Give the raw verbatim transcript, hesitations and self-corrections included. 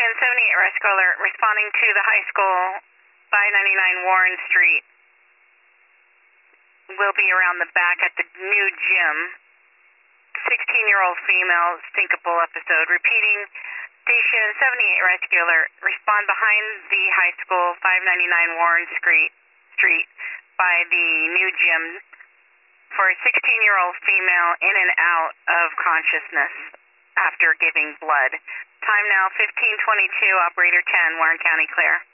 Station seventy-eight Rescue Alert, responding to the high school, five ninety-nine Warren Street. Will be around the back at the new gym. sixteen-year-old female stinkable episode. Repeating, Station seventy-eight Rescue Alert, respond behind the high school, five ninety-nine Warren Street, Street by the new gym for a sixteen-year-old female in and out of consciousness after giving blood. Time now fifteen twenty-two, Operator ten, Warren County clear.